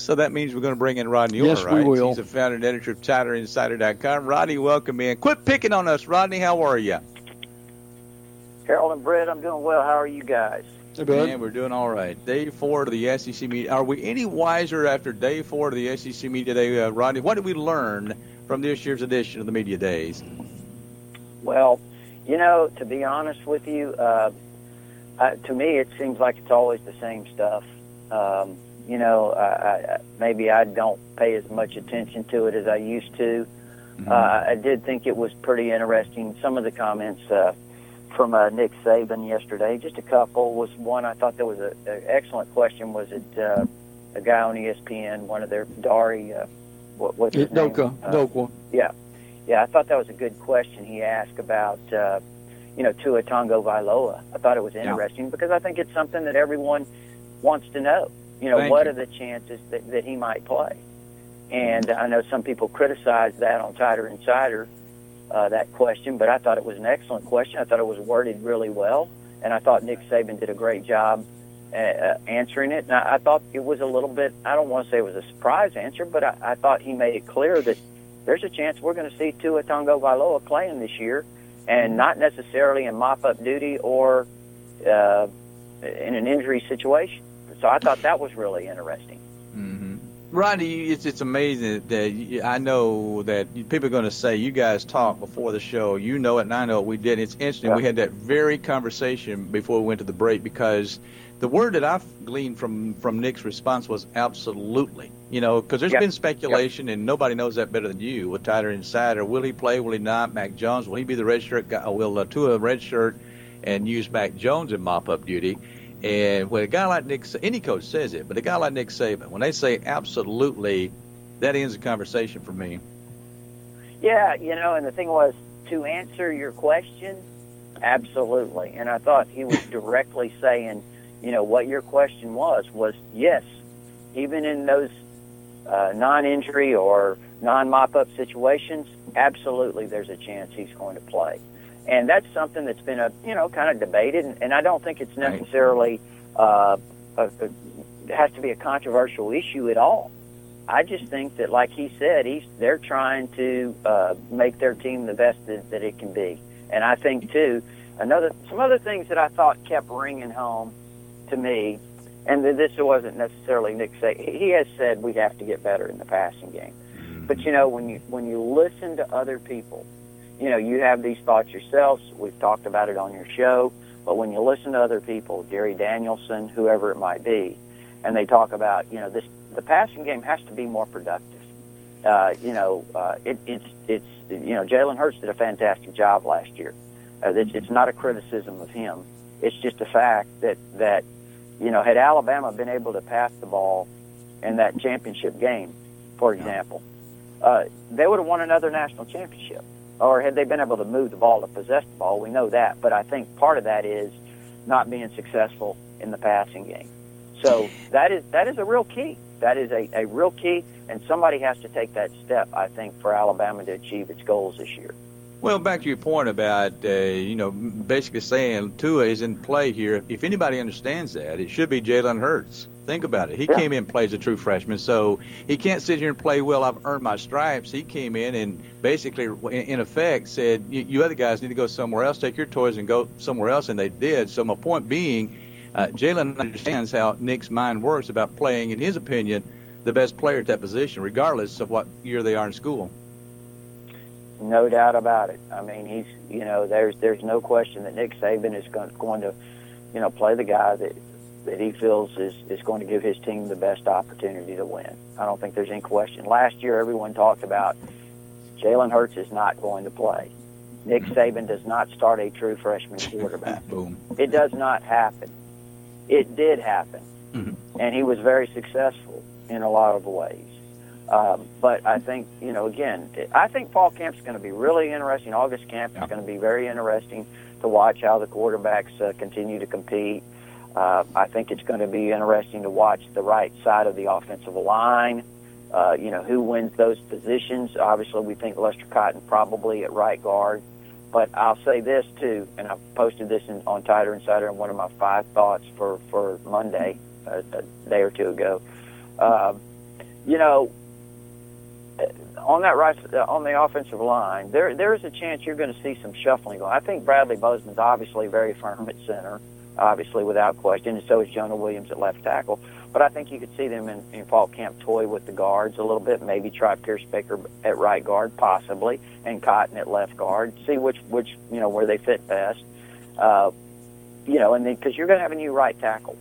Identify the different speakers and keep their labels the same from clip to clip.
Speaker 1: So that means we're going to bring in Rodney
Speaker 2: Yes,
Speaker 1: Orr, right?
Speaker 2: we will.
Speaker 1: He's the founder and editor of TigerInsider.com. Rodney, welcome in. Quit picking on us, Rodney. How are you?
Speaker 3: Harold and Brett, I'm doing well. How are you guys?
Speaker 2: Hey, bud.
Speaker 1: Man, we're doing all right. Day 4 of the SEC media. Are we any wiser after day 4 of the SEC media day, Rodney? What did we learn from this year's edition of the media days?
Speaker 3: Well, to be honest with you, to me it seems like it's always the same stuff. Maybe I don't pay as much attention to it as I used to.
Speaker 1: Mm-hmm.
Speaker 3: I did think it was pretty interesting. Some of the comments from Nick Saban yesterday, just a couple, was one I thought that was an excellent question. Was it a guy on ESPN, one of their Dari, what's his name?
Speaker 2: Dokwa.
Speaker 3: Yeah, I thought that was a good question he asked about, Tua Tagovailoa. I thought it was interesting because I think it's something that everyone wants to know. What are the chances that he might play? And I know some people criticize that on Tiger Insider, that question, but I thought it was an excellent question. I thought it was worded really well, and I thought Nick Saban did a great job answering it. And I thought it was a little bit, I don't want to say it was a surprise answer, but I thought he made it clear that there's a chance we're going to see Tua Tagovailoa playing this year, and not necessarily in mop-up duty or in an injury situation. So I thought that was really interesting.
Speaker 1: Mm-hmm. Rodney, it's amazing that I know that people are going to say you guys talked before the show. You know it, and I know it. We did. It's interesting. Yeah. We had that very conversation before we went to the break because the word that I've gleaned from Nick's response was absolutely. Because there's been speculation, and nobody knows that better than you with Tiger Insider. Will he play? Will he not? Mac Jones, will he be the redshirt guy? Will Tua redshirt and use Mac Jones in mop-up duty? And when a guy like Nick, any coach says it, but a guy like Nick Saban, when they say absolutely, that ends the conversation for me.
Speaker 3: Yeah, and the thing was, to answer your question, absolutely. And I thought he was directly saying, what your question was yes, even in those non-injury or non-mop-up situations, absolutely there's a chance he's going to play. And that's something that's been kind of debated, and I don't think it's necessarily it has to be a controversial issue at all. I just think that, like he said, they're trying to make their team the best that it can be. And I think too, some other things that I thought kept ringing home to me, and this wasn't necessarily Nick Saban. He has said we have to get better in the passing game, but when you listen to other people. You have these thoughts yourselves. We've talked about it on your show. But when you listen to other people, Gary Danielson, whoever it might be, and they talk about, the passing game has to be more productive. Jalen Hurts did a fantastic job last year. It's not a criticism of him. It's just a fact that had Alabama been able to pass the ball in that championship game, for example, they would have won another national championship. Or had they been able to move the ball, to possess the ball, we know that. But I think part of that is not being successful in the passing game. So that is a real key. That is a real key, and somebody has to take that step, I think, for Alabama to achieve its goals this year.
Speaker 1: Well, back to your point about, basically saying Tua is in play here. If anybody understands that, it should be Jalen Hurts. Think about it. He came in and played as a true freshman, so he can't sit here and play, well, I've earned my stripes. He came in and basically, in effect, said, you other guys need to go somewhere else, take your toys and go somewhere else, and they did. So my point being, Jalen understands how Nick's mind works about playing, in his opinion, the best player at that position, regardless of what year they are in school.
Speaker 3: No doubt about it. I mean, there's no question that Nick Saban is going to, play the guy that he feels is going to give his team the best opportunity to win. I don't think there's any question. Last year, everyone talked about Jalen Hurts is not going to play. Nick Saban does not start a true freshman quarterback.
Speaker 1: Boom.
Speaker 3: It does not happen. It did happen, and he was very successful in a lot of ways. But I think, again, I think fall camp's going to be really interesting. August camp is going to be very interesting to watch how the quarterbacks continue to compete. I think it's going to be interesting to watch the right side of the offensive line, who wins those positions. Obviously, we think Lester Cotton probably at right guard. But I'll say this, too, and I posted this on Tiger Insider in one of my 5 thoughts for Monday, a day or two ago. you know, on that on the offensive line, there is a chance you're going to see some shuffling going. I think Bradley Bozeman's obviously very firm at center, obviously without question, and so is Jonah Williams at left tackle. But I think you could see them in fall camp toy with the guards a little bit, maybe try Pierce Baker at right guard, possibly, and Cotton at left guard. See which where they fit best. And then because you're going to have a new right tackle,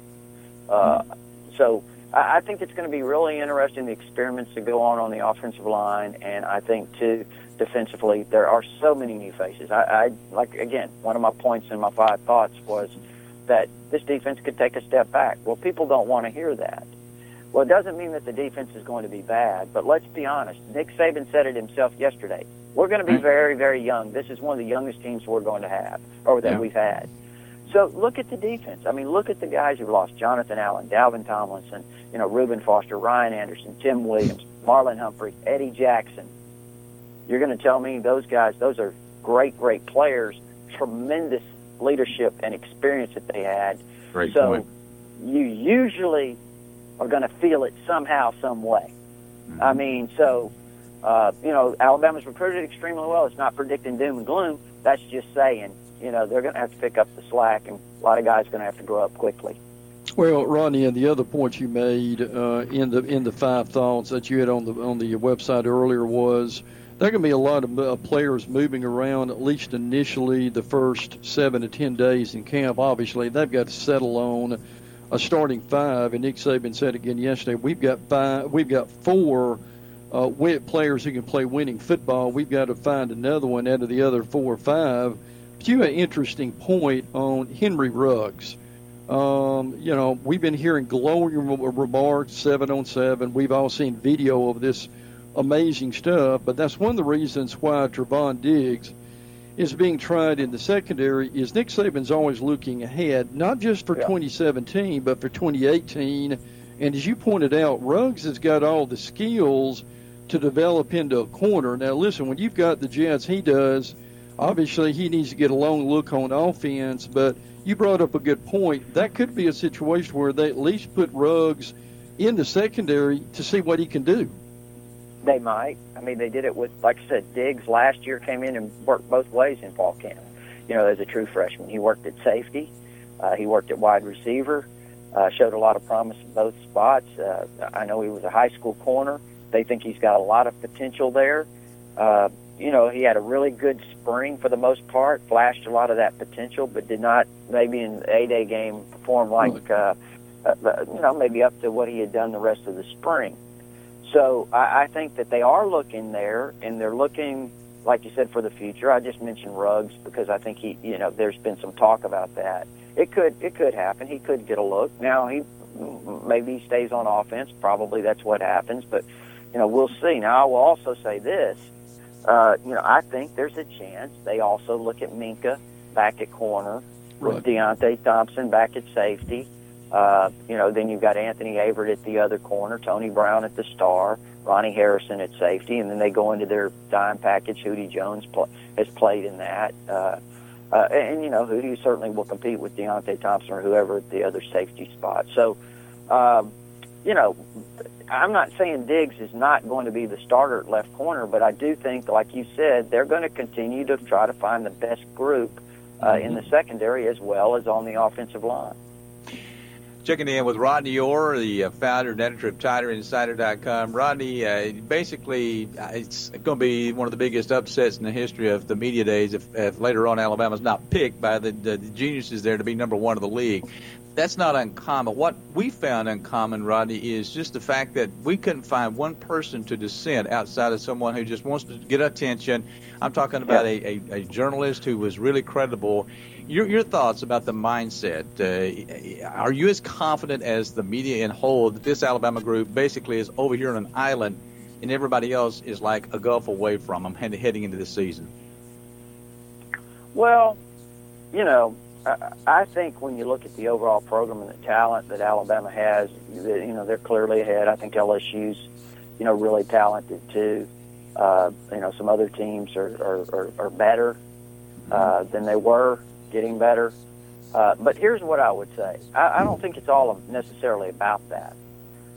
Speaker 3: so I think it's going to be really interesting, the experiments that go on the offensive line, and I think, too, defensively, there are so many new faces. Again, one of my points in my 5 thoughts was that this defense could take a step back. Well, people don't want to hear that. Well, it doesn't mean that the defense is going to be bad, but let's be honest. Nick Saban said it himself yesterday. We're going to be very, very young. This is one of the youngest teams we're going to have, or that we've had. So look at the defense. I mean, look at the guys who've lost: Jonathan Allen, Dalvin Tomlinson, Reuben Foster, Ryan Anderson, Tim Williams, Marlon Humphrey, Eddie Jackson. You're going to tell me those guys, those are great, great players, tremendous leadership and experience that they had.
Speaker 1: Great
Speaker 3: so
Speaker 1: point.
Speaker 3: You usually are going to feel it somehow, some way.
Speaker 1: Mm-hmm.
Speaker 3: I mean, so, Alabama's recruited extremely well. It's not predicting doom and gloom. That's just saying, they're going to have to pick up the slack, and a lot of guys are going to have to grow up quickly.
Speaker 2: Well, Rodney, and the other point you made in the 5 thoughts that you had on the website earlier was there are going to be a lot of players moving around, at least initially, the first 7 to 10 days in camp. Obviously, they've got to settle on a starting 5, and Nick Saban said again yesterday, we've got 4 players who can play winning football. We've got to find another one out of the other 4 or 5. But you had an interesting point on Henry Ruggs. We've been hearing glowing remarks 7-on-7. We've all seen video of this amazing stuff, but that's one of the reasons why Trevon Diggs is being tried in the secondary is Nick Saban's always looking ahead, not just for 2017, but for 2018. And as you pointed out, Ruggs has got all the skills to develop into a corner. Now, listen, when you've got the Jets, he does. Obviously, he needs to get a long look on offense, but you brought up a good point. That could be a situation where they at least put Ruggs in the secondary to see what he can do.
Speaker 3: They might. I mean, they did it with, like I said, Diggs last year came in and worked both ways in fall camp. As a true freshman. He worked at safety. He worked at wide receiver. Showed a lot of promise in both spots. I know he was a high school corner. They think he's got a lot of potential there. He had a really good spring for the most part, flashed a lot of that potential, but did not, maybe in the A-Day game, perform like, maybe up to what he had done the rest of the spring. So I think that they are looking there, and they're looking, like you said, for the future. I just mentioned Ruggs because I think there's been some talk about that. It could happen. He could get a look. Now, maybe he stays on offense. Probably that's what happens, but, we'll see. Now, I will also say this. I think there's a chance they also look at Minka back at corner, with Deontay Thompson back at safety. Then you've got Anthony Averett at the other corner, Tony Brown at the star, Ronnie Harrison at safety, and then they go into their dime package. Hootie Jones has played in that. Hootie certainly will compete with Deontay Thompson or whoever at the other safety spot. So, I'm not saying Diggs is not going to be the starter at left corner, but I do think, like you said, they're going to continue to try to find the best group in the secondary as well as on the offensive line.
Speaker 1: Checking in with Rodney Orr, the founder and editor of TigerInsider.com. Rodney, basically, it's going to be one of the biggest upsets in the history of the media days if later on Alabama's not picked by the geniuses there to be number 1 of the league. That's not uncommon. What we found uncommon, Rodney, is just the fact that we couldn't find one person to dissent outside of someone who just wants to get attention. I'm talking about a journalist who was really credible. Your thoughts about the mindset. Are you as confident as the media in whole that this Alabama group basically is over here on an island and everybody else is like a gulf away from them heading into the season?
Speaker 3: Well, I think when you look at the overall program and the talent that Alabama has, they're clearly ahead. I think LSU's, really talented too. Some other teams are better than they were, getting better. But here's what I would say. I don't think it's all necessarily about that.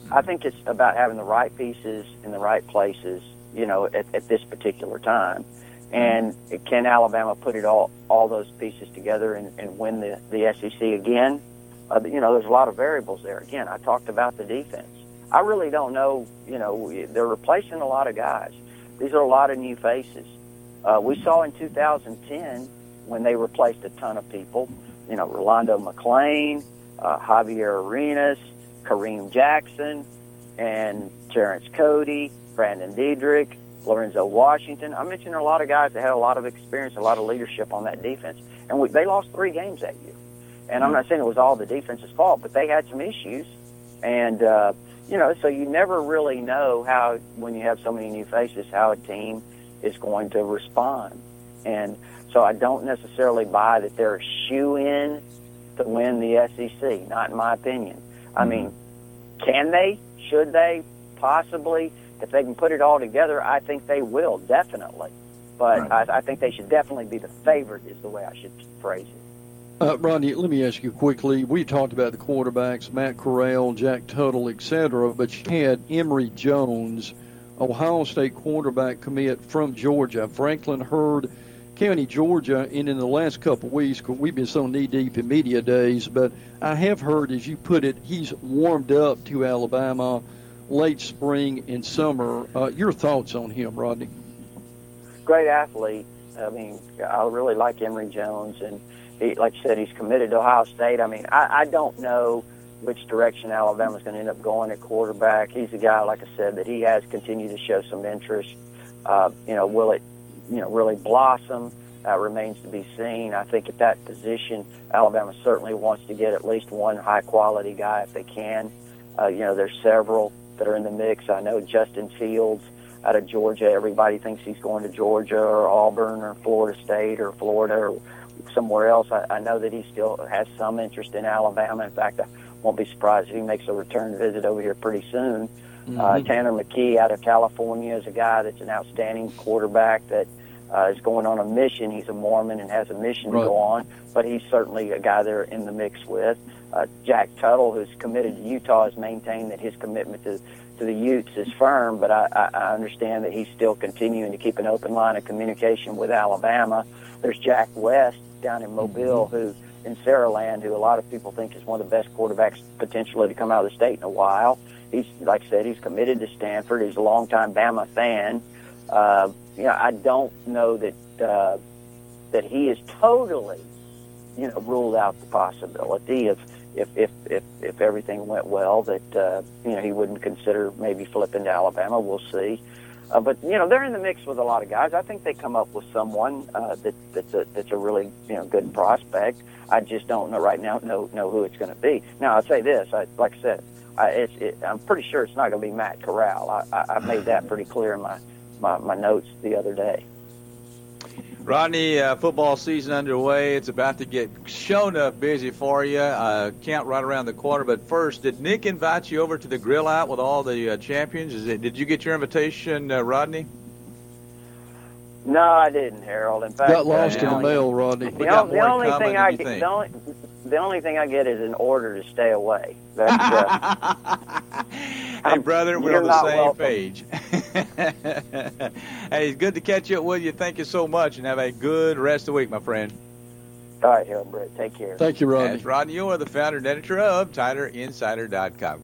Speaker 3: I think it's about having the right pieces in the right places, at this particular time. And can Alabama put all those pieces together and win the SEC again? There's a lot of variables there. Again, I talked about the defense. I really don't know. They're replacing a lot of guys. These are a lot of new faces. We saw in 2010 when they replaced a ton of people, Rolando McClain, Javier Arenas, Kareem Jackson, and Terrence Cody, Brandon Diedrich, Lorenzo Washington. I mentioned a lot of guys that had a lot of experience, a lot of leadership on that defense. And they lost 3 games that year. And I'm not saying it was all the defense's fault, but they had some issues. And, so you never really know how, when you have so many new faces, how a team is going to respond. And so I don't necessarily buy that they're a shoe-in to win the SEC, not in my opinion. I mean, can they? Should they? Possibly. If they can put it all together, I think they will, definitely. But right. I think they should definitely be the favorite is the way I should phrase it.
Speaker 2: Rodney, let me ask you quickly. We talked about the quarterbacks, Matt Corral, Jack Tuttle, etc., but you had Emory Jones, Ohio State quarterback commit from Georgia, Franklin Hurd, County, Georgia, and in the last couple of weeks, we've been so knee-deep in media days, but I have heard, as you put it, he's warmed up to Alabama late spring and summer. Your thoughts on him, Rodney?
Speaker 3: Great athlete. I mean, I really like Emory Jones, and he, like you said, he's committed to Ohio State. I mean, I don't know which direction Alabama's going to end up going at quarterback. He's a guy, like I said, that he has continued to show some interest. Will it really blossom? Remains to be seen. I think at that position, Alabama certainly wants to get at least one high-quality guy if they can. There's several that are in the mix. I know Justin Fields out of Georgia. Everybody thinks he's going to Georgia or Auburn or Florida State or Florida or somewhere else. I know that he still has some interest in Alabama. In fact, I won't be surprised if he makes a return visit over here pretty soon. Tanner McKee out of California is a guy that's an outstanding quarterback that is going on a mission. He's a Mormon and has a mission to go on, but he's certainly a guy they're in the mix with. Jack Tuttle, who's committed to Utah, has maintained that his commitment to the Utes is firm, but I understand that he's still continuing to keep an open line of communication with Alabama. There's Jack West down in Mobile, who in Saraland, who a lot of people think is one of the best quarterbacks potentially to come out of the state in a while. He's, like I said, he's committed to Stanford. He's a longtime Bama fan. I don't know that he is totally, ruled out the possibility of if everything went well that he wouldn't consider maybe flipping to Alabama. We'll see. But they're in the mix with a lot of guys. I think they come up with someone that's a really good prospect. I just don't know right now know who it's going to be. Now I'll say this, like I said, I'm pretty sure it's not going to be Matt Corral. I made that pretty clear in my notes the other day.
Speaker 1: Rodney, football season underway. It's about to get shown up busy for you. Camp right around the corner. But first, did Nick invite you over to the grill out with all the champions? Did you get your invitation, Rodney?
Speaker 3: No, I didn't, Harold. In fact,
Speaker 2: got lost in the mail, Rodney.
Speaker 3: The only thing I get is an order to stay away.
Speaker 1: Hey, brother, we're on the same page. Hey, it's good to catch up with you. Thank you so much, and have a good rest of the week, my friend.
Speaker 3: All right, Harold, Brett. Take care.
Speaker 2: Thank you, Rodney.
Speaker 1: That's Rodney Orr, the founder and editor of TiderInsider.com.